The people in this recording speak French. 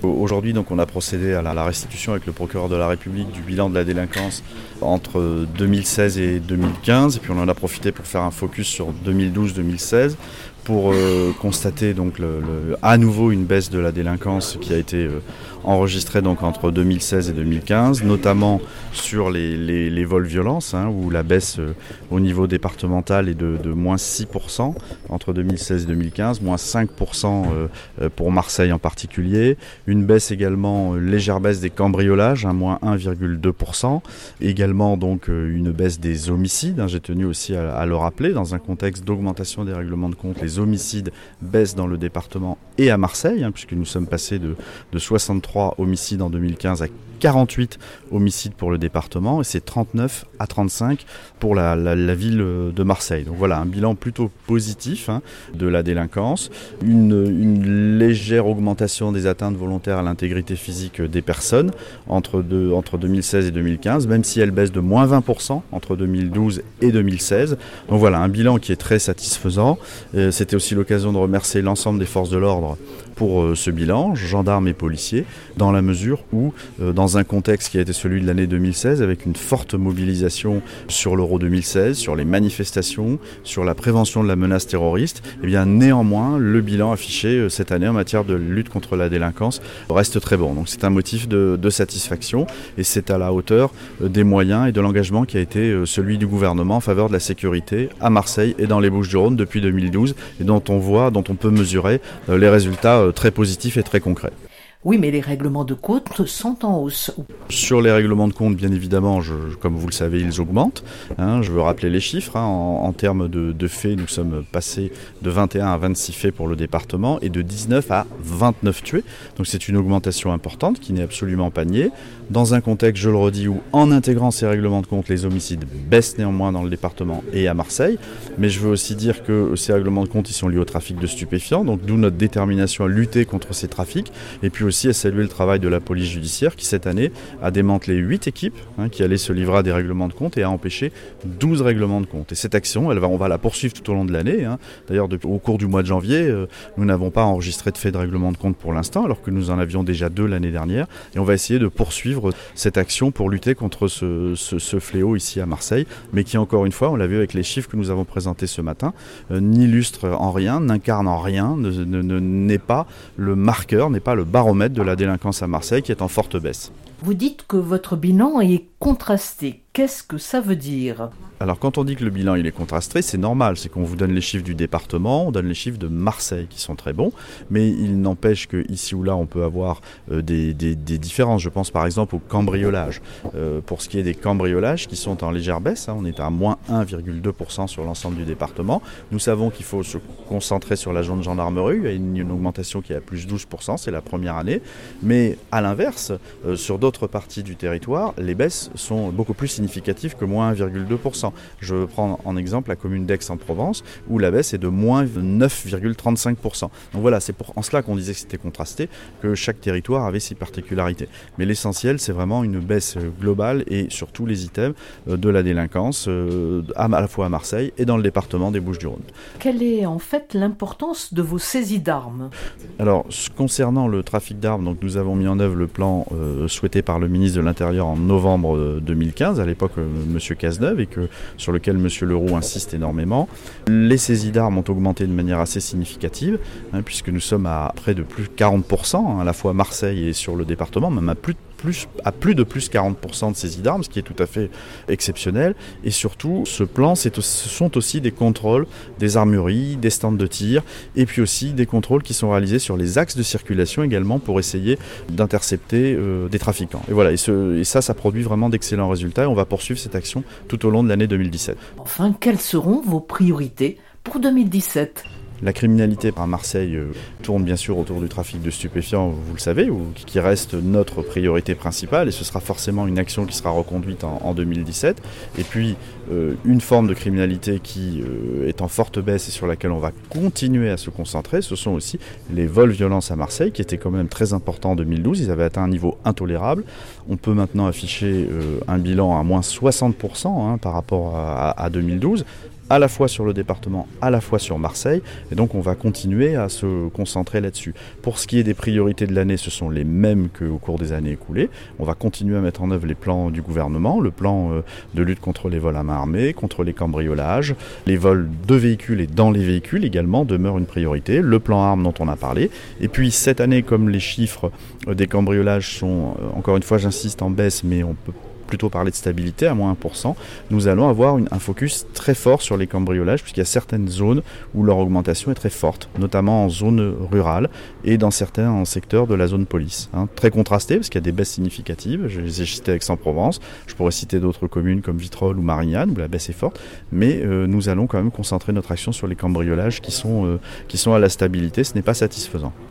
Aujourd'hui, donc, on a procédé à la restitution avec le procureur de la République du bilan de la délinquance entre 2016 et 2015. Et puis on en a profité pour faire un focus sur 2012-2016 pour constater donc à nouveau une baisse de la délinquance qui a été enregistrée donc entre 2016 et 2015, notamment sur les vols violences, où la baisse au niveau départemental est de moins 6% entre 2016 et 2015, moins 5% pour Marseille en particulier. Une baisse également, légère baisse des cambriolages, moins 1,2%. Également donc une baisse des homicides, j'ai tenu aussi à le rappeler, dans un contexte d'augmentation des règlements de compte. Les homicides baissent dans le département et à Marseille, puisque nous sommes passés de 63 homicides en 2015 à 48 homicides pour le département, et c'est 39 à 35 pour la ville de Marseille. Donc voilà, un bilan plutôt positif de la délinquance, une légère augmentation des atteintes volontaires à l'intégrité physique des personnes entre 2016 et 2015, même si elle baisse de moins 20% entre 2012 et 2016. Donc voilà, un bilan qui est très satisfaisant. C'était aussi l'occasion de remercier l'ensemble des forces de l'ordre pour ce bilan, gendarmes et policiers, dans la mesure où, dans un contexte qui a été celui de l'année 2016, avec une forte mobilisation sur l'Euro 2016, sur les manifestations, sur la prévention de la menace terroriste, eh bien néanmoins, le bilan affiché cette année en matière de lutte contre la délinquance reste très bon. Donc c'est un motif de satisfaction, et c'est à la hauteur des moyens et de l'engagement qui a été celui du gouvernement en faveur de la sécurité à Marseille et dans les Bouches-du-Rhône depuis 2012, et dont on peut mesurer les résultats très positifs et très concrets. Oui, mais les règlements de compte sont en hausse. Sur les règlements de compte, bien évidemment, comme vous le savez, ils augmentent. Je veux rappeler les chiffres. En termes de faits, nous sommes passés de 21 à 26 faits pour le département et de 19 à 29 tués. Donc c'est une augmentation importante qui n'est absolument pas niée. Dans un contexte, je le redis, où en intégrant ces règlements de compte, les homicides baissent néanmoins dans le département et à Marseille. Mais je veux aussi dire que ces règlements de compte, ils sont liés au trafic de stupéfiants. Donc d'où notre détermination à lutter contre ces trafics. Et puis aussi à saluer le travail de la police judiciaire qui cette année a démantelé 8 équipes qui allaient se livrer à des règlements de compte et a empêché 12 règlements de compte. Et cette action, on va la poursuivre tout au long de l'année. D'ailleurs, au cours du mois de janvier, nous n'avons pas enregistré de fait de règlement de compte pour l'instant, alors que nous en avions déjà 2 l'année dernière. Et on va essayer de poursuivre cette action pour lutter contre ce fléau ici à Marseille, mais qui, encore une fois, on l'a vu avec les chiffres que nous avons présentés ce matin, n'illustre en rien, n'incarne en rien, n'est pas le marqueur, n'est pas le baromètre de la délinquance à Marseille qui est en forte baisse. Vous dites que votre bilan est contrasté. Qu'est-ce que ça veut dire ? Alors quand on dit que le bilan il est contrasté, c'est normal, c'est qu'on vous donne les chiffres du département, on donne les chiffres de Marseille qui sont très bons, mais il n'empêche que ici ou là on peut avoir des différences. Je pense par exemple au cambriolage. Pour ce qui est des cambriolages qui sont en légère baisse, on est à moins 1,2% sur l'ensemble du département. Nous savons qu'il faut se concentrer sur la zone de gendarmerie, il y a une augmentation qui est à plus 12%, c'est la première année, mais à l'inverse, sur d'autres parties du territoire, les baisses sont beaucoup plus significatives que moins 1,2%. Je prends en exemple la commune d'Aix-en-Provence où la baisse est de moins 9,35%. Donc voilà, c'est en cela qu'on disait que c'était contrasté, que chaque territoire avait ses particularités. Mais l'essentiel, c'est vraiment une baisse globale et sur tous les items de la délinquance, à la fois à Marseille et dans le département des Bouches-du-Rhône. Quelle est en fait l'importance de vos saisies d'armes ? Alors, concernant le trafic d'armes, donc nous avons mis en œuvre le plan souhaité par le ministre de l'Intérieur en novembre 2015, à l'époque M. Cazeneuve, et sur lequel M. Leroux insiste énormément. Les saisies d'armes ont augmenté de manière assez significative, puisque nous sommes à près de plus de 40%, à la fois à Marseille et sur le département, même à plus de plus 40% de saisies d'armes, ce qui est tout à fait exceptionnel. Et surtout, ce plan, ce sont aussi des contrôles des armureries, des stands de tir, et puis aussi des contrôles qui sont réalisés sur les axes de circulation également pour essayer d'intercepter des trafiquants. Et voilà, et ça produit vraiment d'excellents résultats, et on va poursuivre cette action tout au long de l'année 2017. Enfin, quelles seront vos priorités pour 2017 ? La criminalité à Marseille tourne bien sûr autour du trafic de stupéfiants, vous le savez, qui reste notre priorité principale, et ce sera forcément une action qui sera reconduite en 2017. Et puis une forme de criminalité qui est en forte baisse et sur laquelle on va continuer à se concentrer, ce sont aussi les vols-violences à Marseille, qui étaient quand même très importants en 2012, ils avaient atteint un niveau intolérable. On peut maintenant afficher un bilan à moins 60% par rapport à 2012. à la fois sur le département, à la fois sur Marseille, et donc on va continuer à se concentrer là-dessus. Pour ce qui est des priorités de l'année, ce sont les mêmes qu'au cours des années écoulées. On va continuer à mettre en œuvre les plans du gouvernement, le plan de lutte contre les vols à main armée, contre les cambriolages, les vols de véhicules et dans les véhicules également demeurent une priorité, le plan armes dont on a parlé, et puis cette année, comme les chiffres des cambriolages sont, encore une fois j'insiste, en baisse, mais on peut plutôt parler de stabilité à moins 1%, nous allons avoir un focus très fort sur les cambriolages, puisqu'il y a certaines zones où leur augmentation est très forte, notamment en zone rurale et dans certains secteurs de la zone police. Très contrasté, parce qu'il y a des baisses significatives, je les ai citées avec Aix-en-Provence, je pourrais citer d'autres communes comme Vitrolles ou Marignane, où la baisse est forte, mais nous allons quand même concentrer notre action sur les cambriolages qui sont à la stabilité, ce n'est pas satisfaisant.